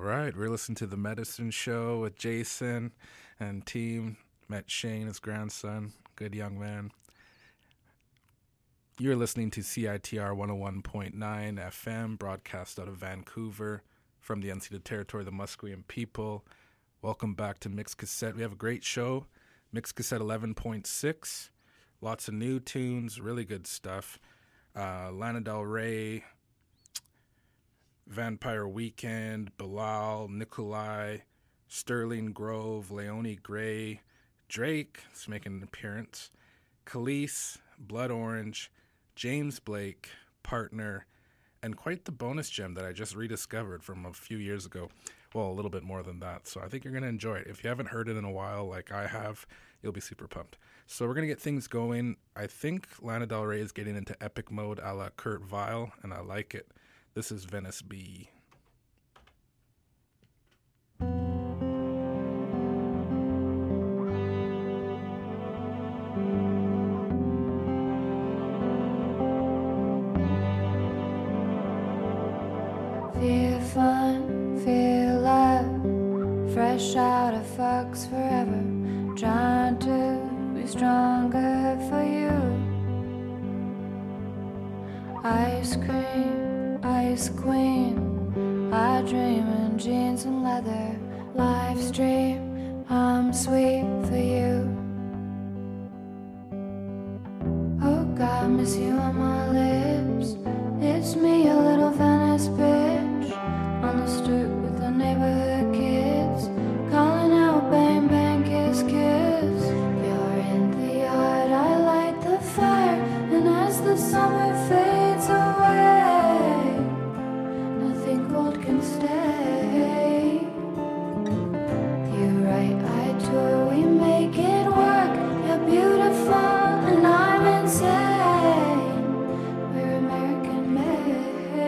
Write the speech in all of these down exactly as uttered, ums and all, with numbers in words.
right, we're listening to The Medicine Show with Jason and team. Met Shane, his grandson, good young man. You're listening to C I T R one oh one point nine F M, broadcast out of Vancouver from the unceded territory of the Musqueam people. Welcome back to Mixed Cassette. We have a great show, Mixed Cassette eleven point six. Lots of new tunes, really good stuff. Uh, Lana Del Rey, Vampire Weekend, Bilal, Nikolai, Sterling Grove, Leonie Gray, Drake is making an appearance, Khalees, Blood Orange, James Blake, Partner, and quite the bonus gem that I just rediscovered from a few years ago. Well, a little bit more than that. So I think you're going to enjoy it. If you haven't heard it in a while like I have, you'll be super pumped. So we're going to get things going. I think Lana Del Rey is getting into epic mode a la Kurt Vile, and I like it. This is Venice B. Feel fun, feel love, fresh out of fucks forever, trying to be stronger for you. Ice cream, ice queen, I dream in jeans and leather, live stream, I'm sweet for you. Oh God, miss you on my lips, it's me, a little Venice bitch, on the stoop with the neighborhood kids, calling out bang bang kiss kiss. You're in the yard, I light the fire, and as the summer fades away, nothing cold can stay. You're right, I do, we make it work. You're beautiful and I'm insane. We're American made.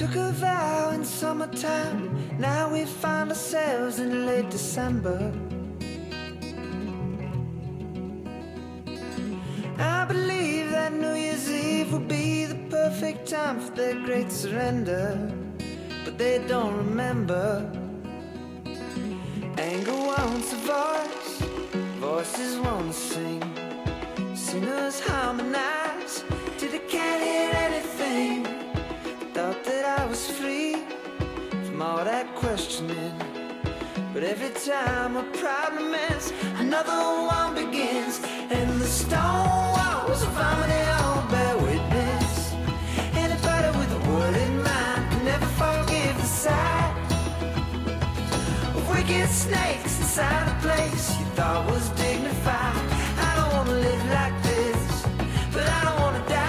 took a vow in summertime. Now we find ourselves in late December. I believe that New Year's Eve will be the perfect time for their great surrender, but they don't remember. Anger wants a voice, voices want to sing. Sinners harmonize till they can't hear anything. Thought that I was free from all that questioning, but every time a problem ends, another one begins. And the stone walls of harmony all bear witness. Anybody with a word in mind can never forgive the sight of wicked snakes inside a place you thought was dignified. I don't wanna live like this, but I don't wanna die.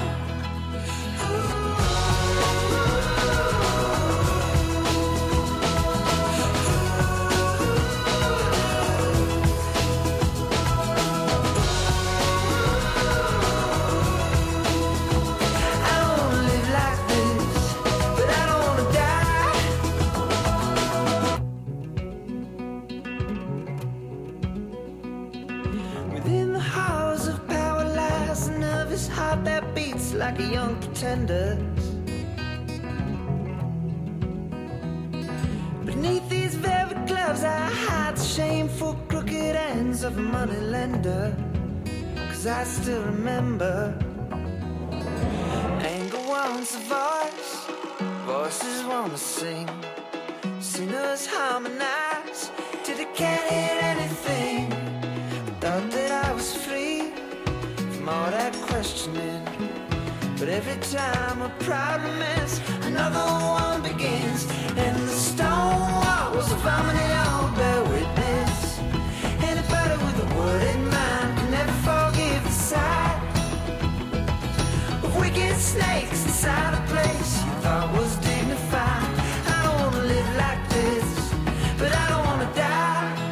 That beats like a young pretender. Beneath these velvet gloves I hide the shameful crooked ends of a money lender. Cause I still remember. Anger wants a voice, voices wanna sing. Sinners harmonize till they can't hear anything. Thought that I was free from all that questioning, but every time a problem ends, another one begins. And the stone walls of harmony all bear witness. Anybody with a word in mind can never forgive the sight of wicked snakes inside a place you thought was dignified. I don't wanna live like this, but I don't wanna die.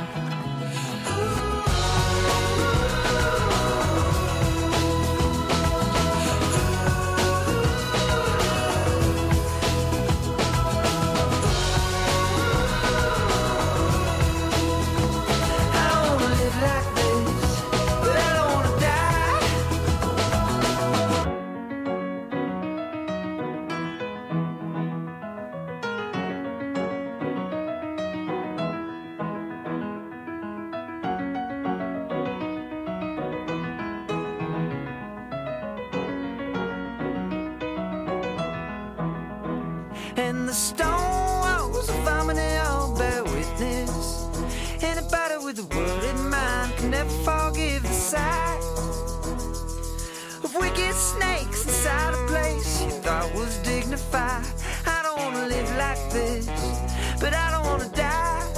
And the stone walls of harmony all bear witness. Anybody with a word in mind can never forgive the sight of wicked snakes inside a place you thought was dignified. I don't wanna live like this, but I don't wanna die.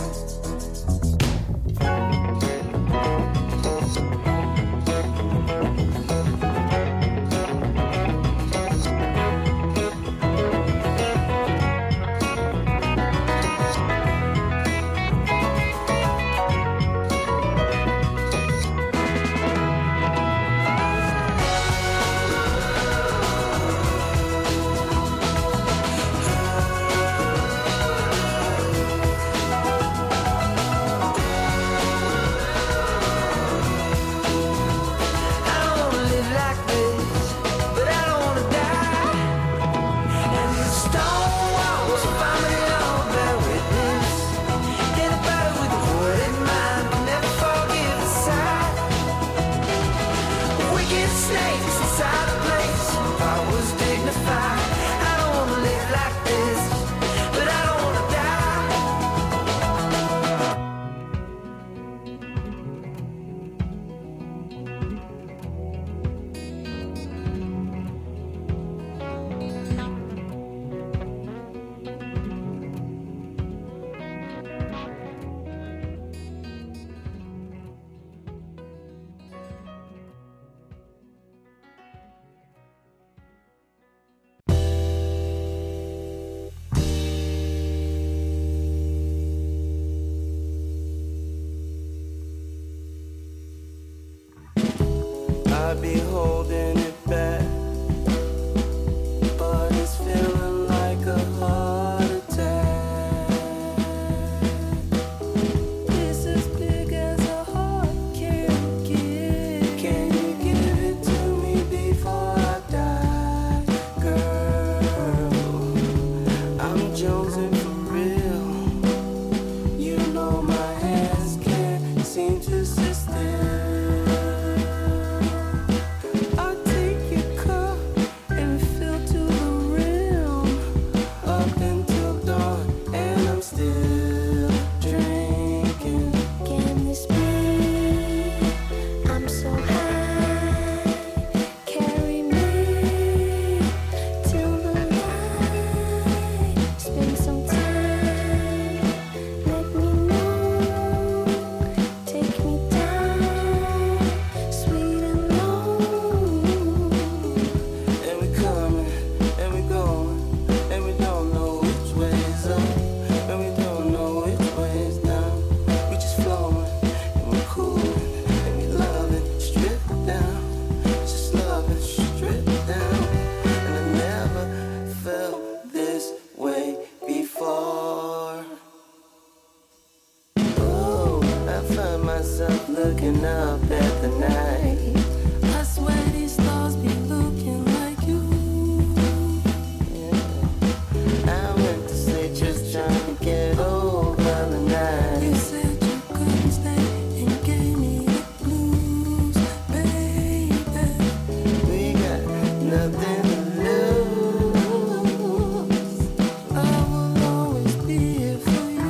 I'd be holding it back, but it's feeling like a chosen for real. You know my hands can't seem to sit still. I'll take your cup and fill to the rim, up until dawn, and I'm still drinking. Can this be? I'm so high. Carry me till the light. Spend some time. Let me know. Take me down, sweet and low. And we coming, and we going, and we don't know which way's up, and we don't know which way's down. We just flowing, and we're cooling, and we loving, stripped down. Just loving, stripped down. And I never felt this way before. Oh, I find myself looking up at the night. I swear these stars be looking like you. Yeah. I went to sleep just trying to get over the night. You said you couldn't stay and gave me the blues, baby. We got nothing to lose. I will always be here for you.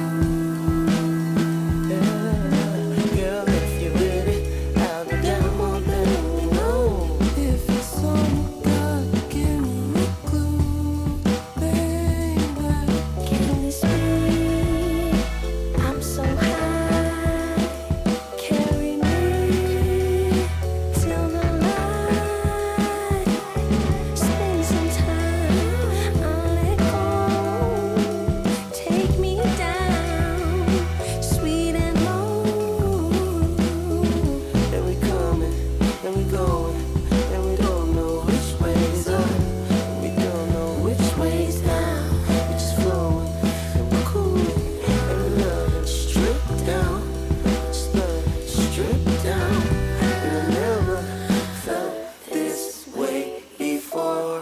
Girl, if you're with it, I'll be down more than you know. If it's all you got, give me a clue, baby. Can this be? I'm so high. Carry me till the light. Spend some time. I'll let go. Take me down, sweet and low. And we coming, and we going, and we don't know which way's up, and we don't know which way's down. We just flowing, and we're cooling, and we loving, stripped down. Just loving, stripped down. And I never felt this way before.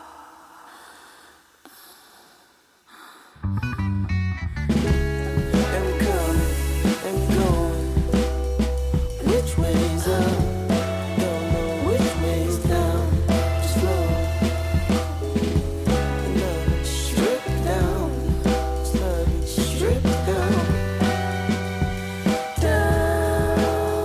And we coming, and we going. Which way's up? Don't know which way's down. Just flowing, and loving, stripped down. Just loving, stripped down. Down.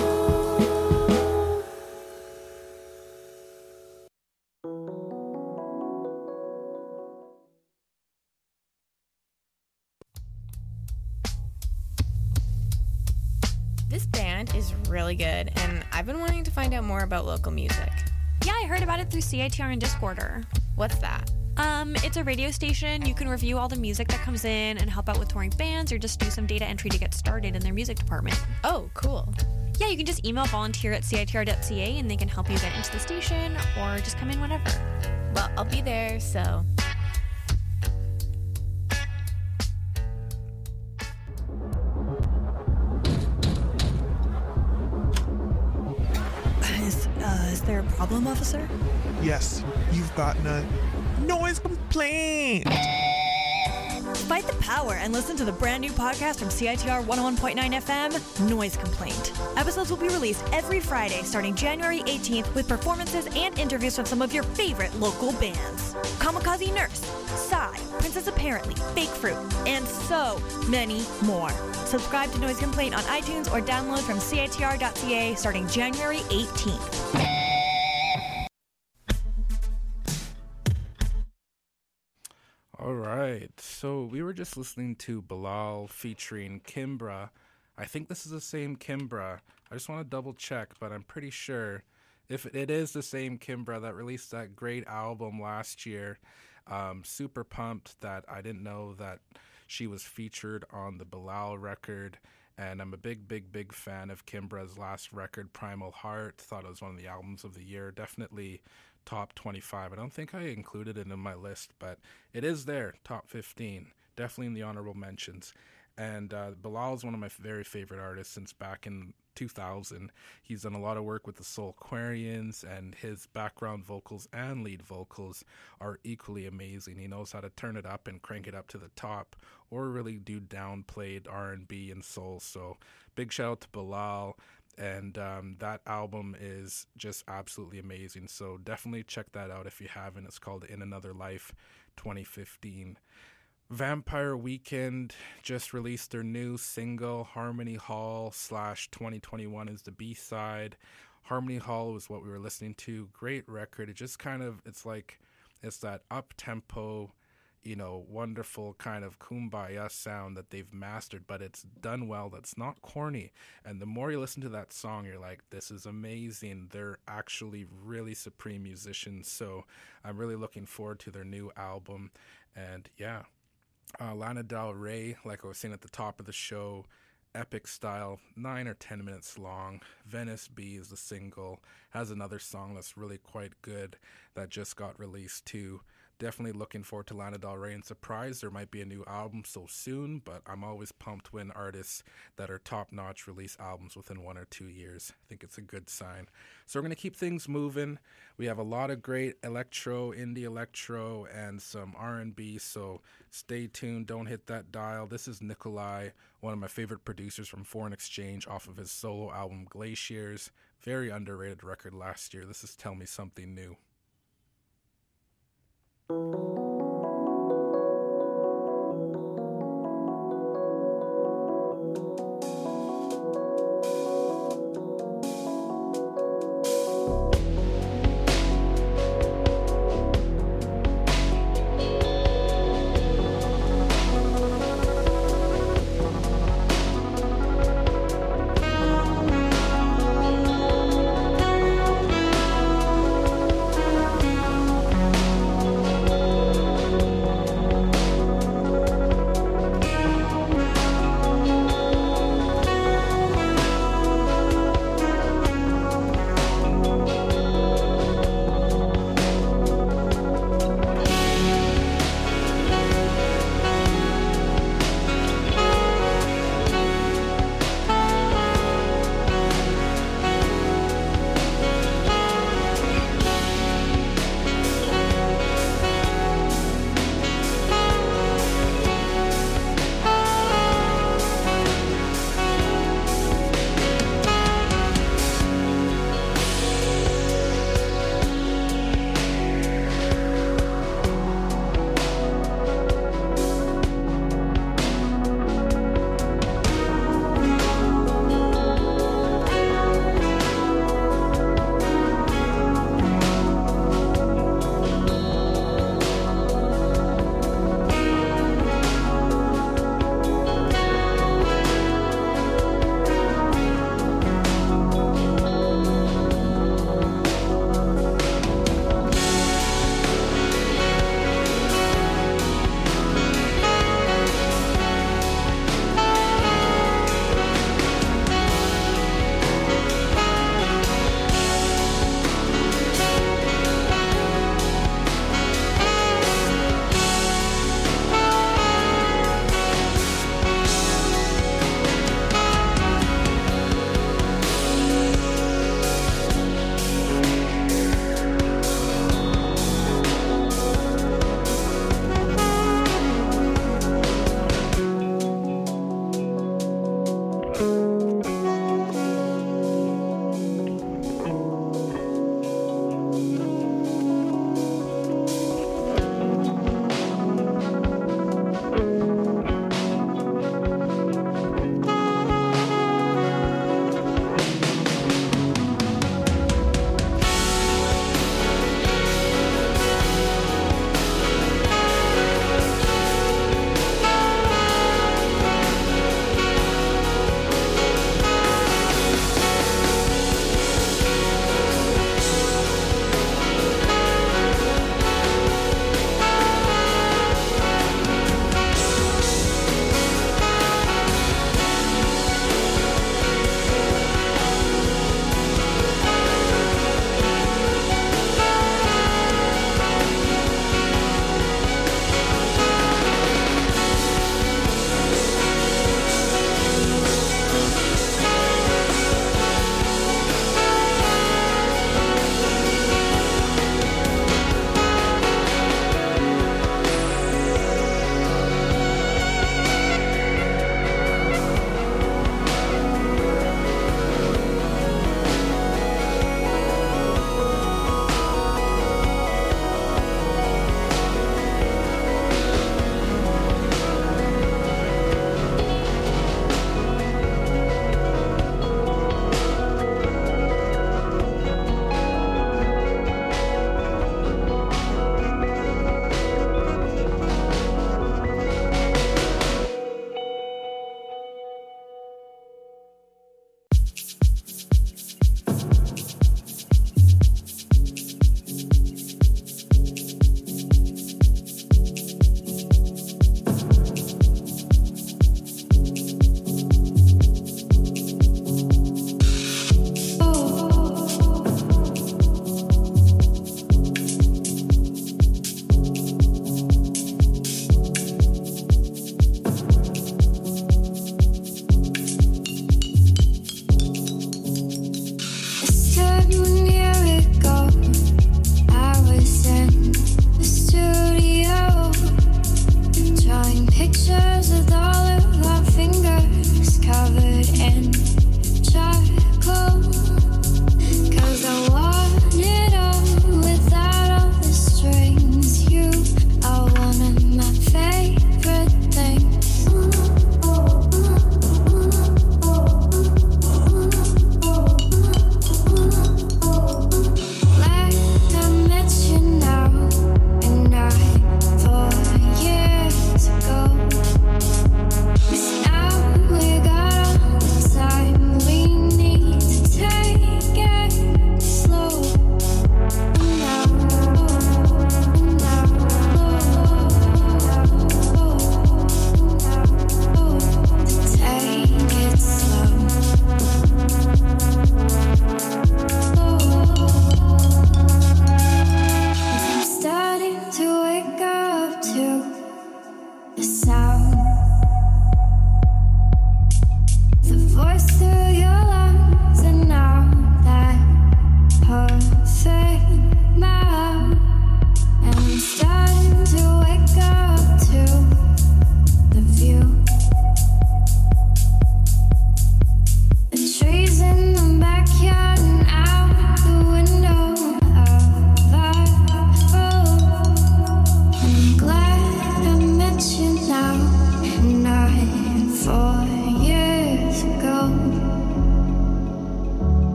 This band is really good, and I've been wanting to find out more about local music. Yeah, I heard about it through C I T R and Discorder. What's that? Um, it's a radio station. You can review all the music that comes in and help out with touring bands or just do some data entry to get started in their music department. Oh, cool. Yeah, you can just email volunteer at C I T R dot C A and they can help you get into the station or just come in whenever. Well, I'll be there, so. Is, uh, is there a problem, officer? Yes, you've gotten a noise complaint. Fight the power and listen to the brand new podcast from C I T R one oh one point nine F M, Noise Complaint. Episodes will be released every Friday starting January eighteenth with performances and interviews from some of your favorite local bands. Kamikaze Nurse, Psy, Princess Apparently, Fake Fruit, and so many more. Subscribe to Noise Complaint on iTunes or download from C I T R dot C A starting January eighteenth. All right, so we were just listening to Bilal featuring Kimbra. I think this is the same Kimbra. I just want to double check, but I'm pretty sure if it is the same Kimbra that released that great album last year. Um, super pumped that I didn't know that she was featured on the Bilal record. And I'm a big, big, big fan of Kimbra's last record, Primal Heart. Thought it was one of the albums of the year. Definitely top twenty-five. I don't think I included it in my list, but it is there, top fifteen. Definitely in the honorable mentions. And uh, Bilal is one of my very favorite artists since back in two thousand. He's done a lot of work with the Soulquarians, and his background vocals and lead vocals are equally amazing. He knows how to turn it up and crank it up to the top, or really do downplayed R and B and soul. So big shout out to Bilal. And um, that album is just absolutely amazing. So definitely check that out if you haven't. It's called In Another Life twenty fifteen. Vampire Weekend just released their new single, Harmony Hall slash twenty twenty-one is the B-side. Harmony Hall was what we were listening to. Great record. It just kind of, it's like, it's that up-tempo, you know, wonderful kind of kumbaya sound that they've mastered, but it's done well. That's not corny. And the more you listen to that song, you're like, this is amazing. They're actually really supreme musicians. So I'm really looking forward to their new album. And yeah, uh, Lana Del Rey, like I was saying at the top of the show, epic style, nine or ten minutes long. Venice B is the single. Has another song that's really quite good that just got released too. Definitely looking forward to Lana Del Rey, and surprised there might be a new album so soon, but I'm always pumped when artists that are top-notch release albums within one or two years. I think it's a good sign. So we're going to keep things moving. We have a lot of great electro, indie electro, and some R and B, so stay tuned. Don't hit that dial. This is Nikolai, one of my favorite producers from Foreign Exchange, off of his solo album Glaciers. Very underrated record last year. This is Tell Me Something New. Thank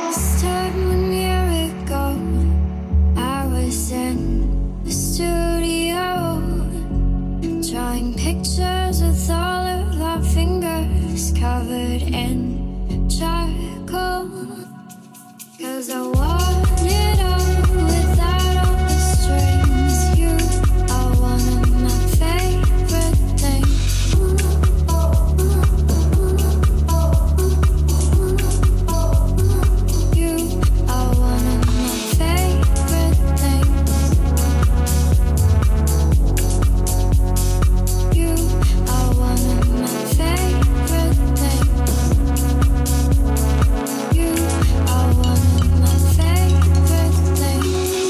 This time one year ago, I was in the studio, drawing pictures with all of our fingers covered in charcoal. Cause I want it all without all the strings. You are one of my favorite things. You are one of my favorite things. You are one of my favorite things. You are one of my favorite things.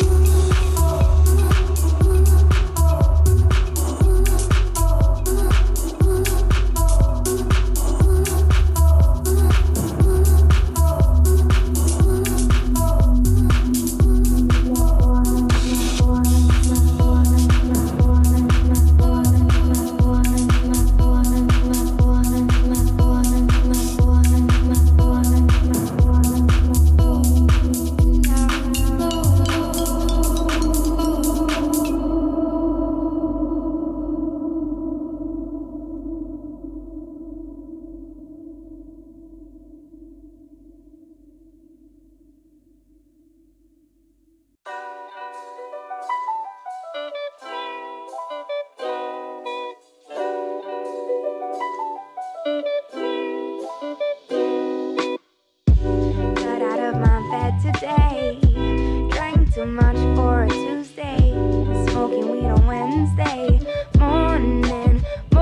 Got out of my bed today, drank too much for a Tuesday, smoking weed on Wednesday morning,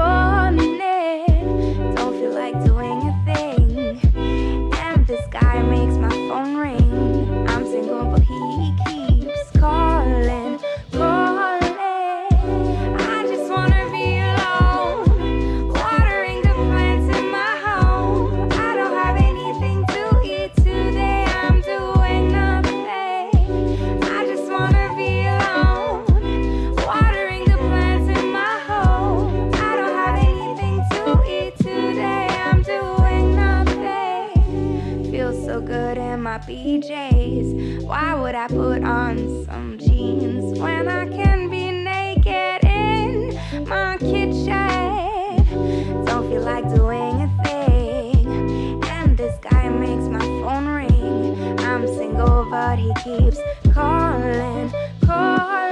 morning. Don't feel like doing a thing, and this guy makes my phone ring. I'm single but he keeps calling, calling. I just wanna be alone, watering the plants in my home. I don't have anything to eat today, I'm doing nothing. I just wanna be alone, watering the plants in my home. I don't have anything to eat today, I'm doing nothing. Feels so good in my P Js. Why would I put on some jeans when I can be naked in my kitchen? Don't feel like doing a thing, and this guy makes my phone ring. I'm single but he keeps calling, calling.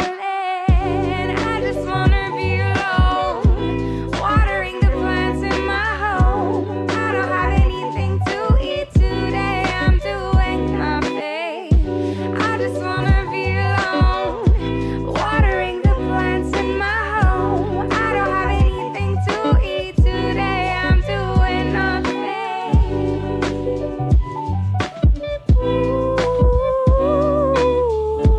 I just wanna be alone, watering the plants in my home. I don't have anything to eat today, I'm doing my thing. I just wanna be alone, watering the plants in my home. I don't have anything to eat today, I'm doing nothing. Ooh.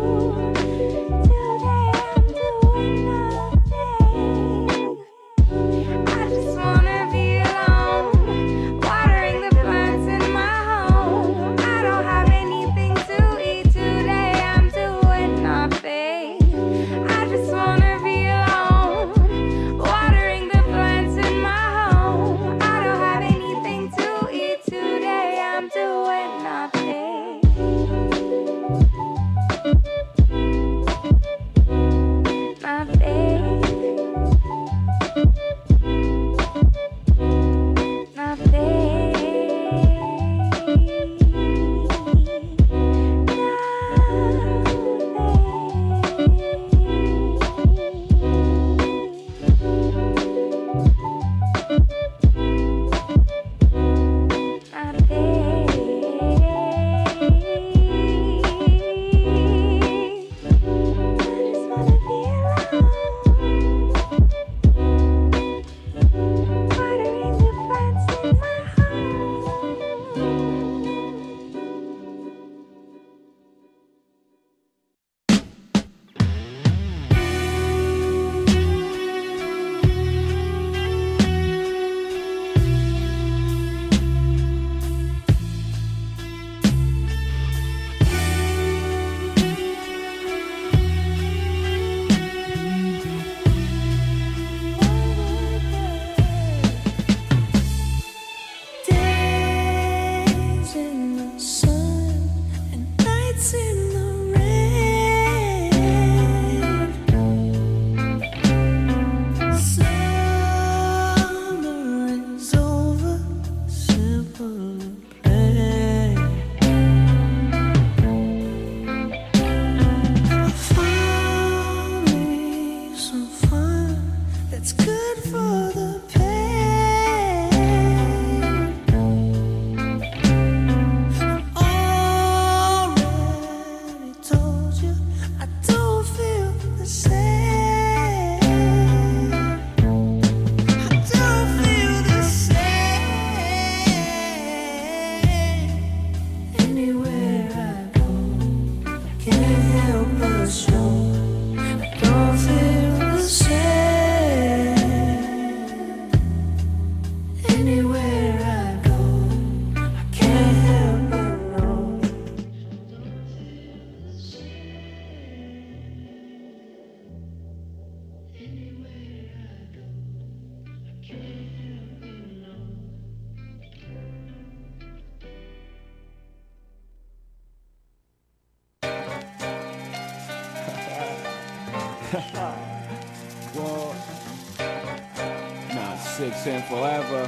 ocean. I don't feel the same. Anywhere I go, I can't help but know. Well, nine six and forever.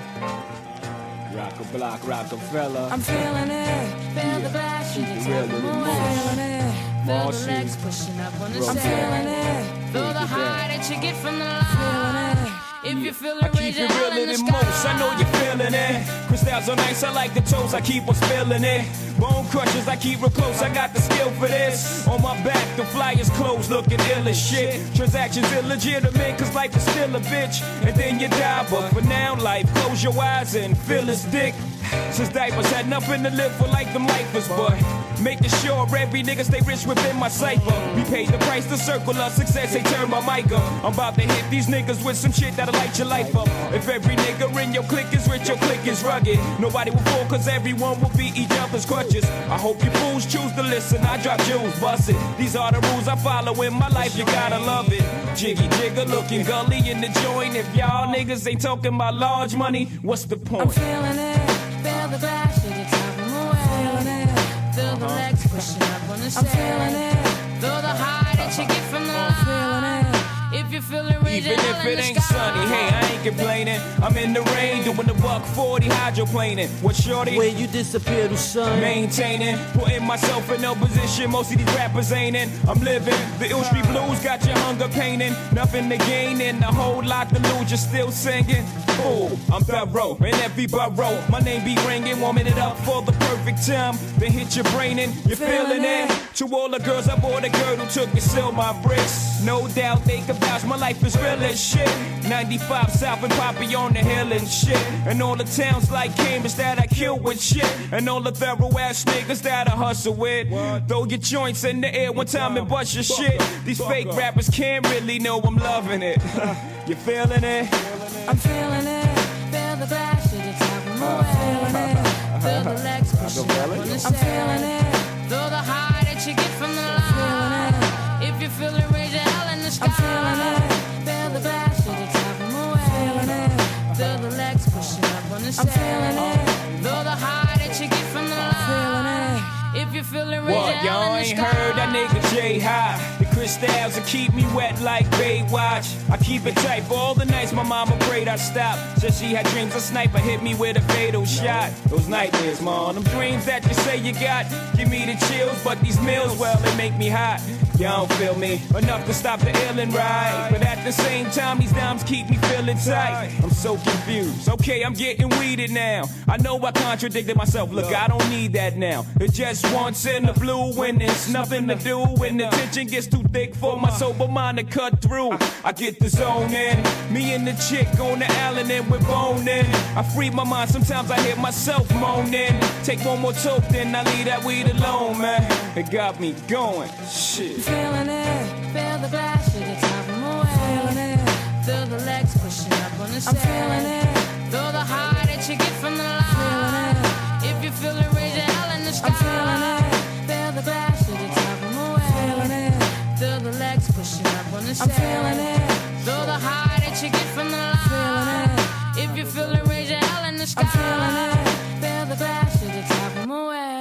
Rock a block, Rockefeller. I'm feeling it, feel the back, Keep it real with it most. feeling it, feel the Marcy, legs pushing up on the Roll I'm back. feeling it, feel Take the it high back. that you get from the line. If you feel I it, keep raise it your real hand in in the the most. sky. I know you're feeling it. Crystals are nice, I like the toes, I keep on spilling it. Bone crushers, I keep real close, I got the skill for this. On my back, the flyers closed, looking ill as shit. Transactions illegitimate, cause life is still a bitch. And then you die, but for now, life, close your eyes and feel his dick. Since diapers had nothing to live for like them lifers, but making sure every nigga stay rich within my cipher. We paid the price to circle of success, they turn my mic up. I'm about to hit these niggas with some shit that'll light your life up. If every nigga in your clique is rich, your clique is rugged. Nobody will fall cause everyone will be each other's crutches. I hope you fools choose to listen, I drop jewels, bust it. These are the rules I follow in my life, you gotta love it. Jiggy jigger looking gully in the joint. If y'all niggas ain't talking about large money, what's the point? I'm feeling it, feel the back, shit, it's out of my way. Feeling it, feel the legs pushing up on the stage. I'm feeling it, feel the high that you get from the line. Feeling it, if you feel it, raise Even your if hand in it the ain't sky. sunny, hey, I ain't complaining. I'm in the rain, doing the buck forty hydroplaning. What shorty? Where you disappear to sun. Maintaining, putting myself in no position most of these rappers ain't in. I'm living, the ill street blues got your hunger painting. Nothing to gain and a whole lot to lose, you're still singing. Fool, I'm thorough, in every borough. My name be ringing, warming it up for the perfect time. Then hit your brain and you're feeling it. To all the girls, I bought a girl who took and sell my bricks. No doubt they can vouch, my life is real as shit. ninety-five South and Poppy on the hill and shit. And all the towns like Cambridge that I kill with shit. And all the thorough ass niggas that I hustle with. Throw your joints in the air one time and bust your shit. These fake rappers can't really know I'm loving it. You feeling it? I'm feeling it, feel the back, shit, it's out of my way. Feeling it, feel the legs pushing up on the stage. I'm feeling it, feel the high that you get from the line. Feeling it, if you feel it, raise your hell in the sky. I'm feeling it, feel the back, shit, it's out of my way. Feeling it, feel the legs pushing up on the stage. I'm feeling it, feel the high that you get from the line. Feeling it, if you feel it, raise your What, hell y'all in the ain't sky. heard that nigga J High. The crystals will keep me wet like Baywatch. I keep it tight for all the nights my mama prayed I stop. Said she had dreams a sniper hit me with a fatal shot. Those nightmares, man, them dreams that you say you got. Give me the chills, but these meals, well, they make me hot. Y'all don't feel me enough to stop the illin' ride. But at the same time, these dimes keep me feeling tight. I'm so confused. Okay, I'm getting weeded now. I know I contradicted myself. Look, I don't need that now. It just once in the blue when there's nothing to do. When the tension gets too thick for my sober mind to cut through. I get the zone in. Me and the chick on the island and we're boning. I free my mind. Sometimes I hear myself moaning. Take one more toke, then I leave that weed alone, man. It got me going. Shit. Feeling it, feel the glass, shit, it's out of my way. Feeling it, feel the legs pushing up on the stage. I'm feeling it, feel the high that you get from the line. Feeling it, if you feel it, raise your hell in the sky. I'm feeling it, feel the glass, shit, it's out of my way. Feeling it, feel the legs pushing up on the stage. I'm feeling it, feel the high that you get from the line. Feeling it, if you feel it, raise your hell in the sky. I'm feeling it, feel the glass, shit, it's out of my way.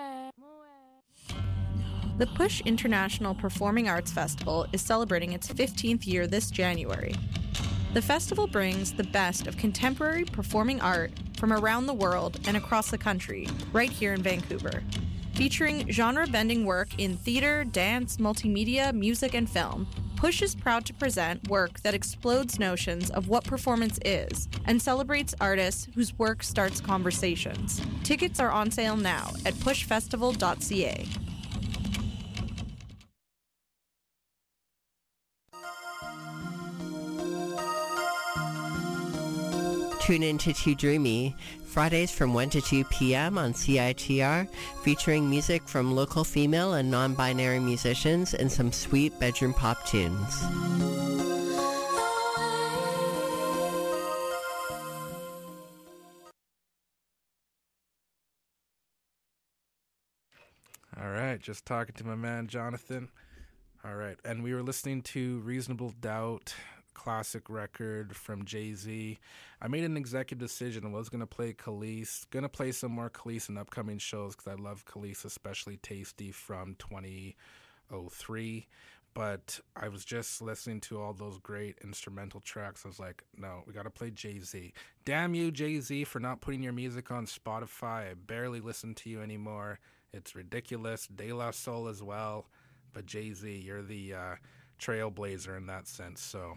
The Push International Performing Arts Festival is celebrating its fifteenth year this January. The festival brings the best of contemporary performing art from around the world and across the country, right here in Vancouver. Featuring genre-bending work in theater, dance, multimedia, music, and film, Push is proud to present work that explodes notions of what performance is and celebrates artists whose work starts conversations. Tickets are on sale now at push festival dot c a. Tune in to Too Dreamy Fridays from one to two p.m. on C I T R, featuring music from local female and non-binary musicians and some sweet bedroom pop tunes. All right, just talking to my man Jonathan. All right, and we were listening to Reasonable Doubt, classic record from Jay-Z. I made an executive decision. I was going to play Khalees. Going to play some more Khalees in upcoming shows because I love Khalees, especially Tasty from twenty oh three. But I was just listening to all those great instrumental tracks. I was like, no, we got to play Jay-Z. Damn you, Jay-Z, for not putting your music on Spotify. I barely listen to you anymore. It's ridiculous. De La Soul as well. But Jay-Z, you're the uh, trailblazer in that sense, so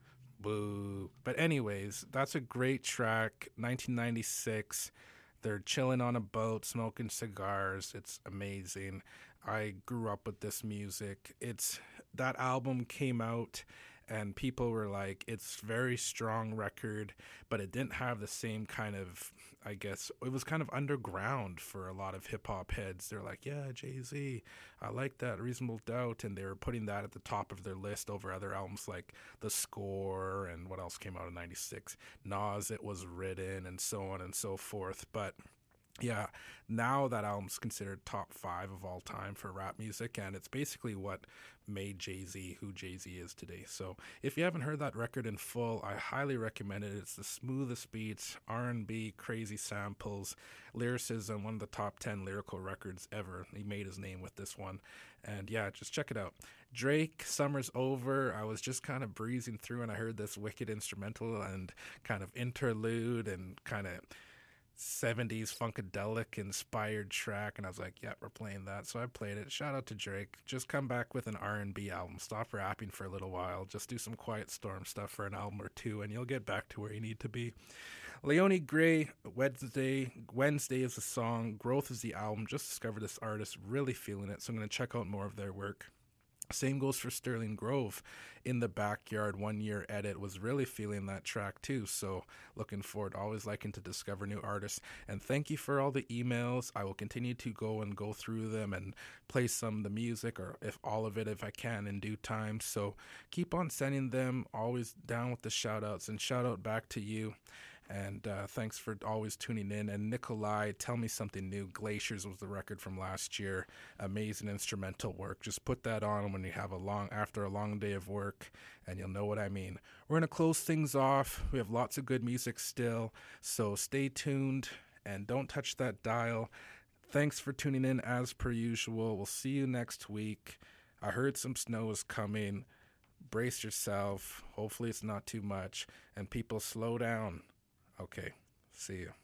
boo. But anyways, that's a great track, nineteen ninety-six. They're chilling on a boat, smoking cigars. It's amazing. I grew up with this music. It's that album came out and people were like, it's very strong record, but it didn't have the same kind of, I guess, it was kind of underground for a lot of hip-hop heads. They're like, yeah, Jay-Z, I like that, Reasonable Doubt, and they were putting that at the top of their list over other albums like The Score and what else came out in ninety-six, Nas, It Was Written, and so on and so forth. But yeah, now that album's considered top five of all time for rap music, and it's basically what made Jay-Z who Jay-Z is today. So if you haven't heard that record in full, I highly recommend it. It's the smoothest beats, R and B, crazy samples, lyricism, one of the top ten lyrical records ever. He made his name with this one. And yeah, just check it out. Drake, Summer's Over. I was just kind of breezing through and I heard this wicked instrumental and kind of interlude and kind of seventies funkadelic inspired track, and I was like, yeah, we're playing that. So I played it. Shout out to Drake. Just come back with an R and B album. Stop rapping for a little while. Just do some Quiet Storm stuff for an album or two and you'll get back to where you need to be. Leonie Gray, Wednesday. Wednesday is the song. Growth is the album. Just discovered this artist, really feeling it, so I'm going to check out more of their work. Same goes for Sterling Grove. In the Backyard, one year edit, was really feeling that track too. So looking forward, always liking to discover new artists. And thank you for all the emails. I will continue to go and go through them and play some of the music, or if all of it, if I can, in due time. So keep on sending them. Always down with the shout outs, and shout out back to you. And uh, thanks for always tuning in. And Nikolai, Tell Me Something New. Glaciers was the record from last year. Amazing instrumental work. Just put that on when you have a long, after a long day of work, and you'll know what I mean. We're going to close things off. We have lots of good music still, so stay tuned and don't touch that dial. Thanks for tuning in as per usual. We'll see you next week. I heard some snow is coming. Brace yourself. Hopefully it's not too much. And people, slow down. Okay, see you.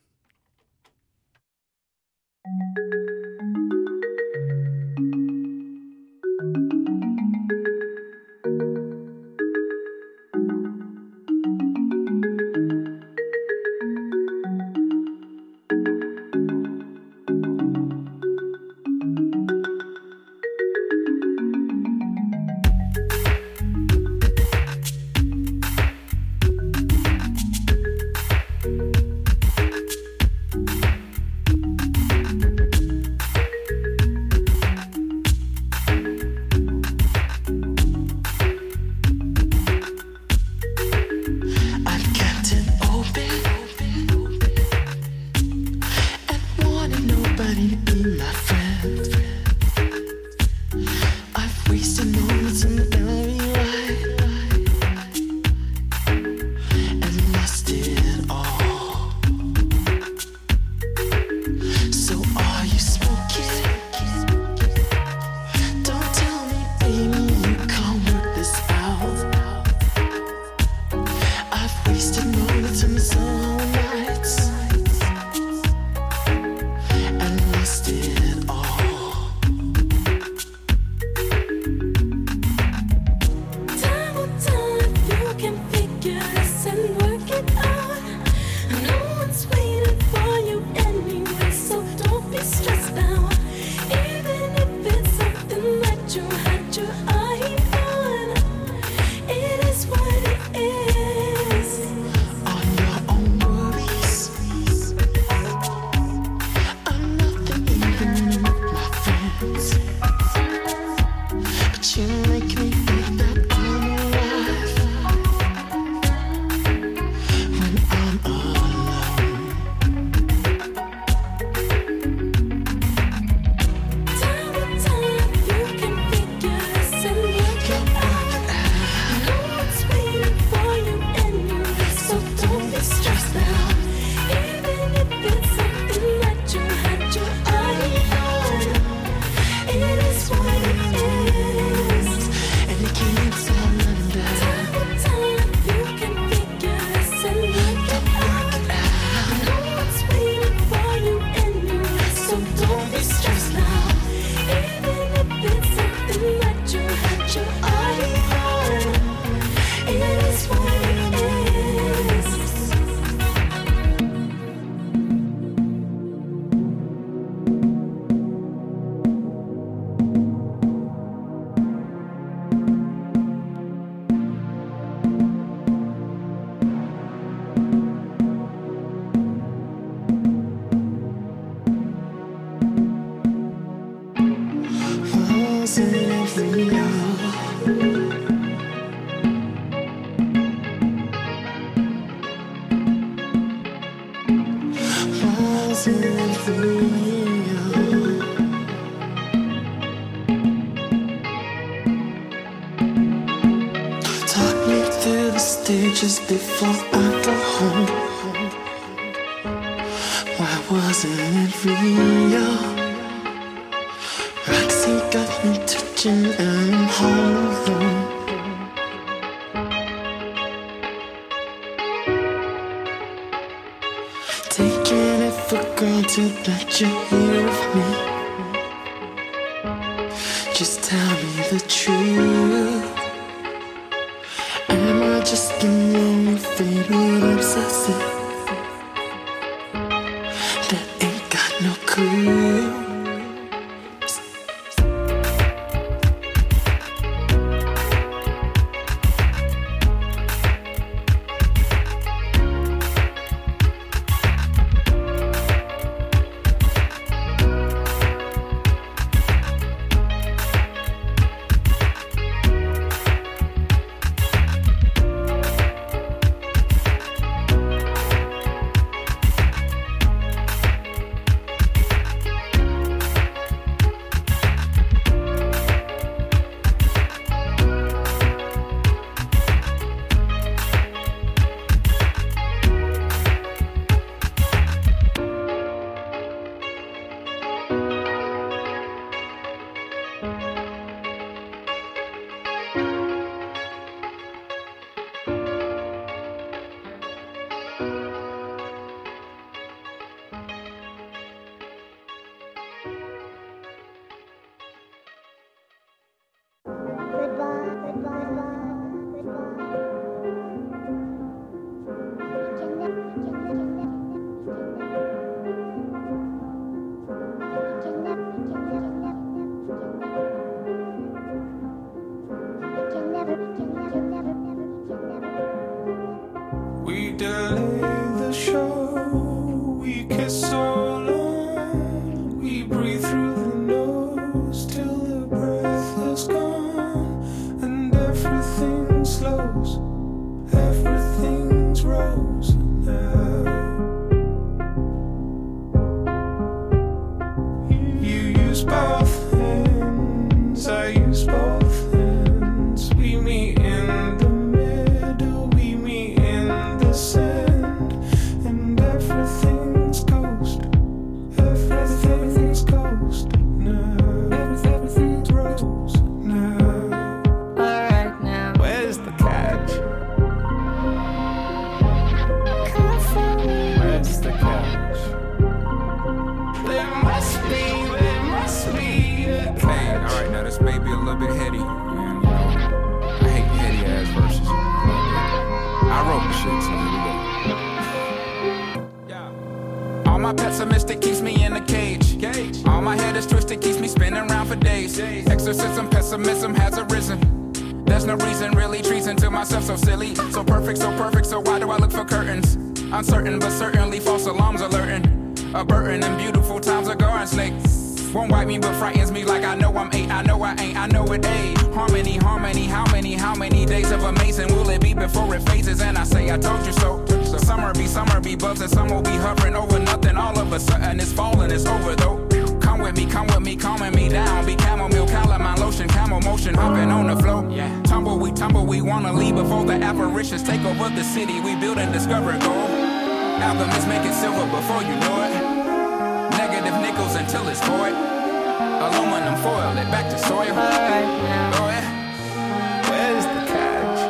Lost it all. wasn't real. Wasn't real. Talk me through the stages before I go home. Why wasn't it real? Roxy got me touching and I'm home alone. Taking it for granted that you're here with me. Just tell me the truth. Am I just a lonely, faded, obsessive that ain't got no clue? We delay the show, we kiss so long, we breathe through the nose till the breath is gone, and everything slows, everything's rose now. You use both hands, I use both hands, we meet in the middle, we meet in the sand, and everything's ghost, everything's ghost now, everything's rose now. Alright now, Where's the catch? Where's the catch? There must be, there must be a catch. Hey, alright, now this may be a little bit heady, and you know, I hate heady ass verses. I wrote the shit, so here we go. Yeah. All my pessimistic keeps me in a cage. cage. All my head is twisted, keeps me spinning around for days. days. Exorcism, pessimism has arisen. There's no reason, really treason to myself, so silly. So perfect, so perfect, so why do I look for curtains? Uncertain, but certainly false alarms alerting. A burden and beautiful times a garden snake. Won't wipe me, but frightens me like I know I'm eight. I know I ain't, I know it ain't. Harmony, harmony, how many, how many days of amazing will it be before it phases? And I say, I told you so. So summer be, summer be bugs, and some will be hovering over nothing. All of a sudden it's falling, it's over though. Come with me, come with me, calming me down. Be chamomile, calamine lotion, camel motion, hopping on the flow. Yeah. Tumble, we tumble, we wanna leave before the apparitions take over the city. We build and discover gold. Album is making silver before you know it. Negative nickels until it's void. Aluminum foil it back to soil. alright now. Oh yeah. Where's the catch?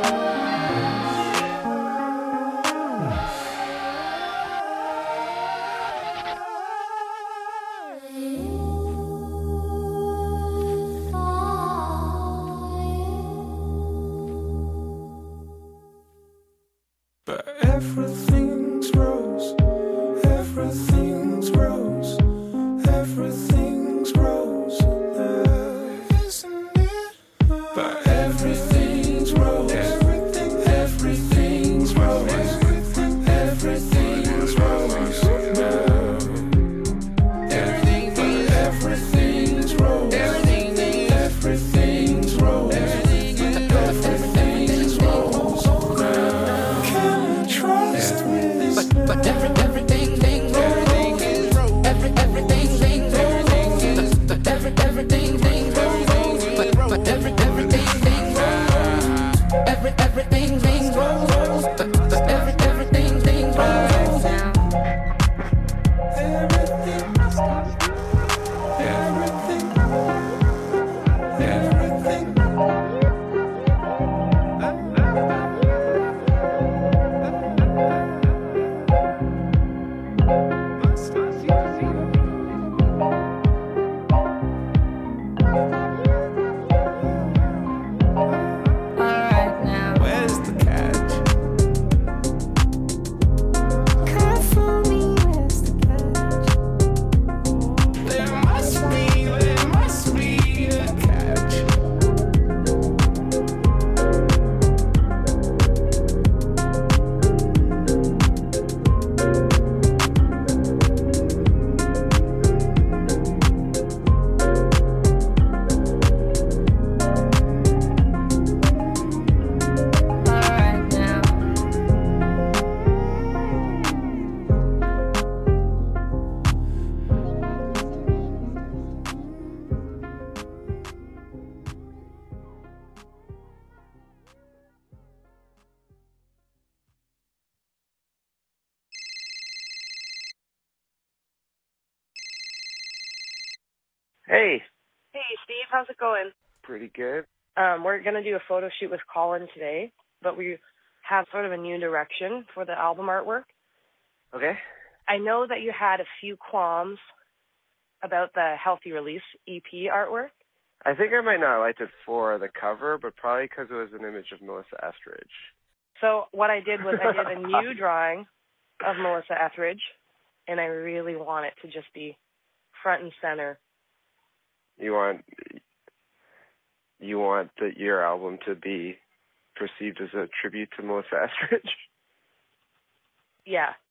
But everything's rose, everything's rose, everything's rose now. Isn't it? everything, thing rolls, but, but every, everything, thing rolls. Every, everything, thing rolls, but, but every, everything, thing rolls. Everything, everything, everything. Alright now. Where's the catch? Come for me, where's the catch? There must be, there must be a catch. Alright now. Hey, Hey, Steve, how's it going? pretty good. Um, we're going to do a photo shoot with Colin today, but we have sort of a new direction for the album artwork. Okay. I know that you had a few qualms about the Healthy Release E P artwork. I think I might not like it for the cover, but probably because it was an image of Melissa Etheridge. So what I did was I did a new drawing of Melissa Etheridge, and I really want it to just be front and center. You want you want the, your album to be perceived as a tribute to Melissa Etheridge? Yeah,